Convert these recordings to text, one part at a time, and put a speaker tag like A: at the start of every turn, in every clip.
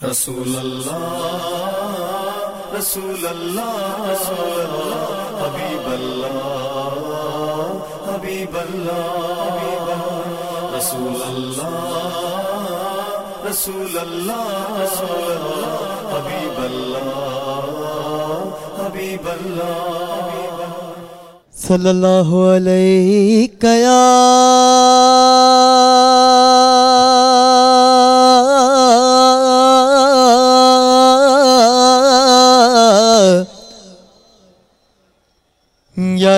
A: رسول اللہ رسول اللہ رسول اللہ حبیب اللہ حبیب اللہ رسول اللہ رسول اللہ رسول اللہ حبیب اللہ حبیب اللہ
B: صلی اللہ علیہ یا یا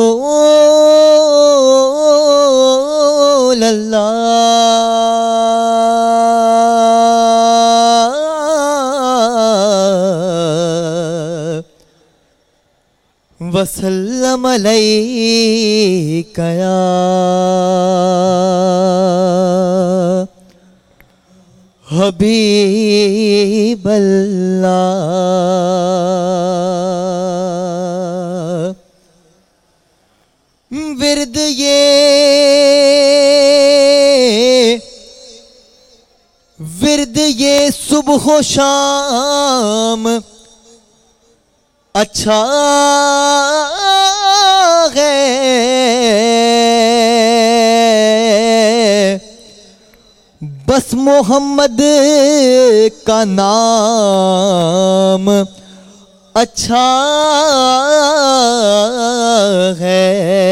B: رسول اللہ وسلم علیک یا حبیب اللہ ورد یہ صبح و شام اچھا ہے، بس محمد کا نام اچھا ہے۔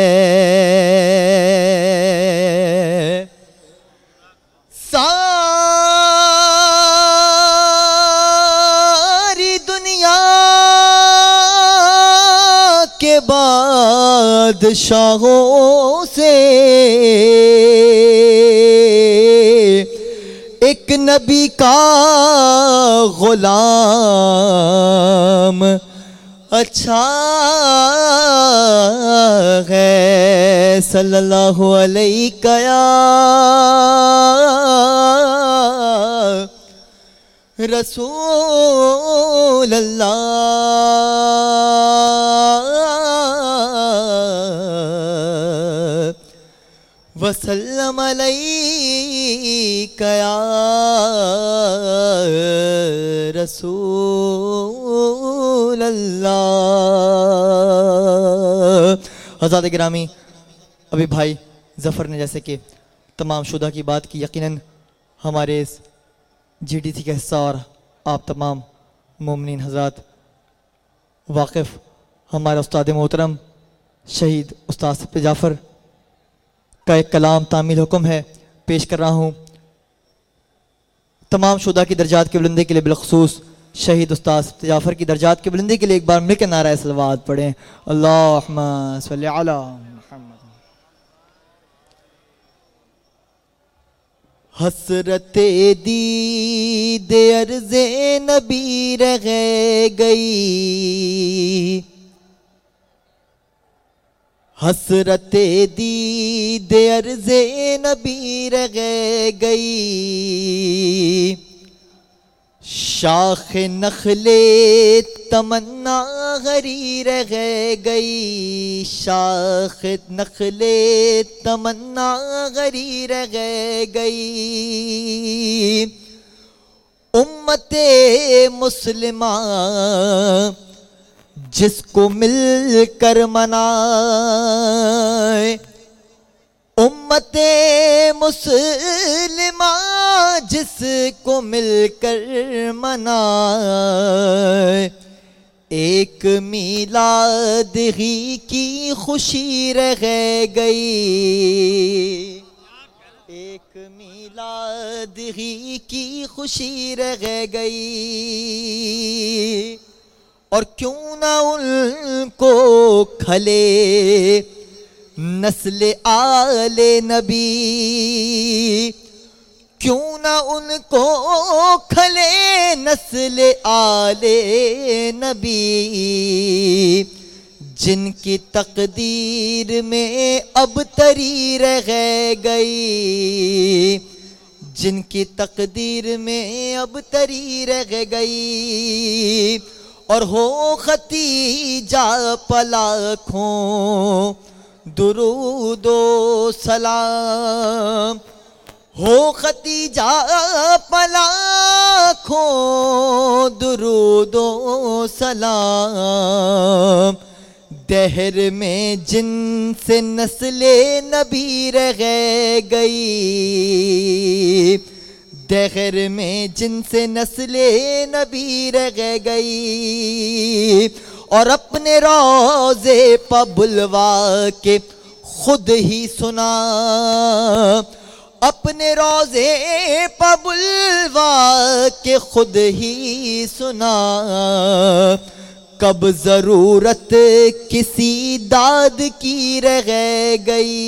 B: ساری دنیا کے بادشاہوں سے ایک نبی کا غلام اچھا ہے۔ صلی اللہ علیہ یا رسول اللہ وسلم علیک یا رسول اللہ۔ حضرات گرامی، ابھی بھائی ظفر نے جیسے کہ تمام شدہ کی بات کی، یقیناً ہمارے اس جی ڈی سی کا حصہ اور آپ تمام مومنین حضرات واقف ہمارے استاد محترم شہید استاد سپر جعفر کا ایک کلام تعمیل حکم ہے، پیش کر رہا ہوں۔ تمام شہداء کی درجات کی بلندی کے لیے، بالخصوص شہید استاد سپر جعفر کی درجات کی بلندی کے لیے ایک بار مل کے نعرہ صلوات پڑھیں۔ اللہم صلی علی محمد۔ حسرت دید عرض نبی رہ گئی، حسرت دید عرض نبی رہ گئی، شاخ نخل تمنا غری رہ گئی، شاخ نخل تمنا غری رہ گئی، امت مسلمہ جس کو مل کر منائے، امت مسلمہ جس کو مل کر منائے، ایک میلاد ہی کی خوشی رہ گئی، ایک میلاد ہی کی خوشی رہ گئی، اور کیوں نہ ان کو کھلے نسل آل نبی، کیوں نہ ان کو کھلے نسل آل نبی، جن کی تقدیر میں اب تری رہ گئی، جن کی تقدیر میں اب تری رہ گئی، اور ہو ختیجہ پلاکھوں درود و سلام، ہو ختیجہ پلاکھوں لاکھوں درود و سلام، دہر میں جن سے نسل نبی رہ گئی، دہر میں جن سے نسل نبی رہ گئی، اور اپنے روضے پہ بلوا کے خود ہی سنا، اپنے روضے پہ بلوا کے خود ہی سنا، کب ضرورت کسی داد کی رہ گئی،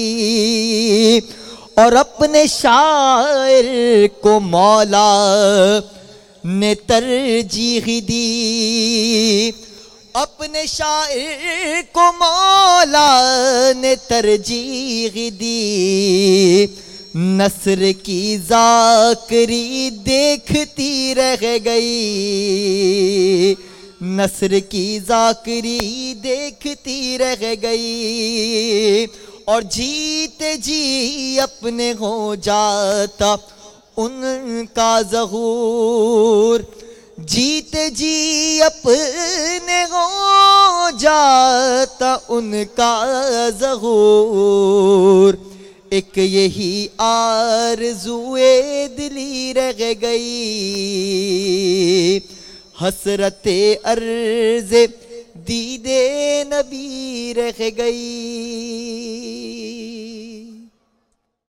B: اور اپنے شاعر کو مولا نے ترجیح دی، اپنے شاعر کو مولا نے ترجیح دی، نثر کی ذاکری دیکھتی رہ گئی، نثر کی ذاکری دیکھتی رہ گئی، اور جیتے جی اپنے ہو جاتا ان کا ظہور، جیتے جی اپنے ہو جاتا ان کا ظہور، ایک یہی آرزوئے دلی رہ گئی، حسرت عرض دیدے نبی رہ گئی۔